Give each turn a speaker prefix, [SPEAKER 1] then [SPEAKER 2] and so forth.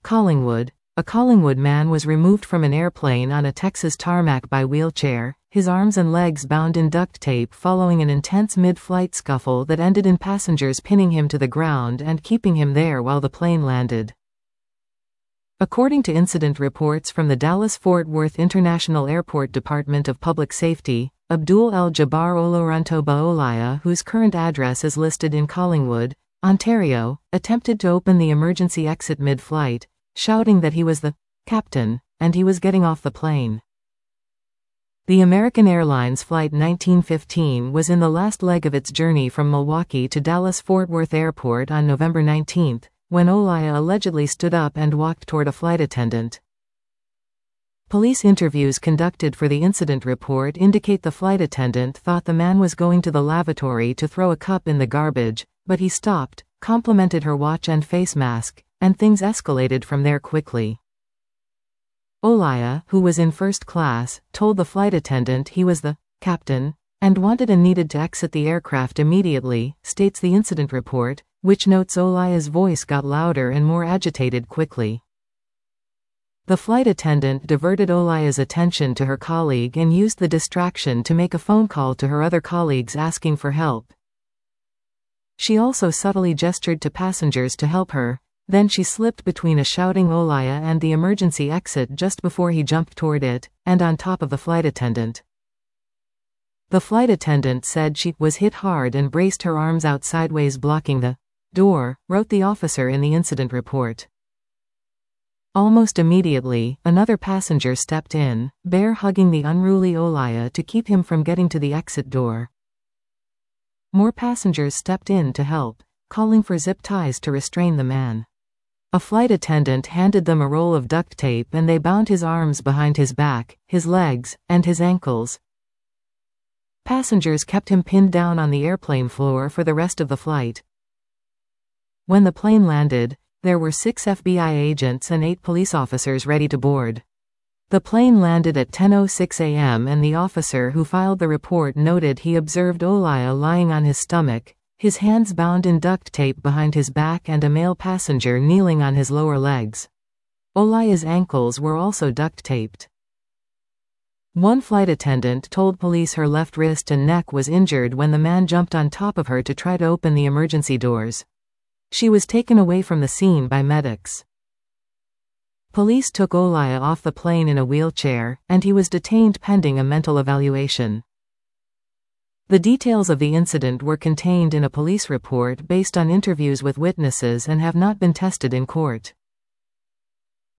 [SPEAKER 1] Collingwood. A Collingwood man was removed from an airplane on a Texas tarmac by wheelchair, his arms and legs bound in duct tape following an intense mid-flight scuffle that ended in passengers pinning him to the ground and keeping him there while the plane landed. According to incident reports from the Dallas-Fort Worth International Airport Department of Public Safety, Abdul El-Jabbar Olorantoba Olaya, whose current address is listed in Collingwood, Ontario, attempted to open the emergency exit mid-flight, shouting that he was the captain, and he was getting off the plane. The American Airlines Flight 1915 was in the last leg of its journey from Milwaukee to Dallas-Fort Worth Airport on November 19, when Olaya allegedly stood up and walked toward a flight attendant. Police interviews conducted for the incident report indicate the flight attendant thought the man was going to the lavatory to throw a cup in the garbage, but he stopped, complimented her watch and face mask, and things escalated from there quickly. Olaya, who was in first class, told the flight attendant he was the captain and wanted and needed to exit the aircraft immediately, states the incident report, which notes Olaya's voice got louder and more agitated quickly. The flight attendant diverted Olaya's attention to her colleague and used the distraction to make a phone call to her other colleagues asking for help. She also subtly gestured to passengers to help her, then she slipped between a shouting Olaya and the emergency exit just before he jumped toward it, and on top of the flight attendant. The flight attendant said she was hit hard and braced her arms out sideways blocking the door, wrote the officer in the incident report. Almost immediately, another passenger stepped in, bear hugging the unruly Olaya to keep him from getting to the exit door. More passengers stepped in to help, calling for zip ties to restrain the man. A flight attendant handed them a roll of duct tape and they bound his arms behind his back, his legs, and his ankles. Passengers kept him pinned down on the airplane floor for the rest of the flight. When the plane landed, there were 6 FBI agents and 8 police officers ready to board. The plane landed at 10:06 a.m. and the officer who filed the report noted he observed Olaya lying on his stomach, his hands bound in duct tape behind his back and a male passenger kneeling on his lower legs. Olaya's ankles were also duct taped. One flight attendant told police her left wrist and neck was injured when the man jumped on top of her to try to open the emergency doors. She was taken away from the scene by medics. Police took Olaya off the plane in a wheelchair, and he was detained pending a mental evaluation. The details of the incident were contained in a police report based on interviews with witnesses and have not been tested in court.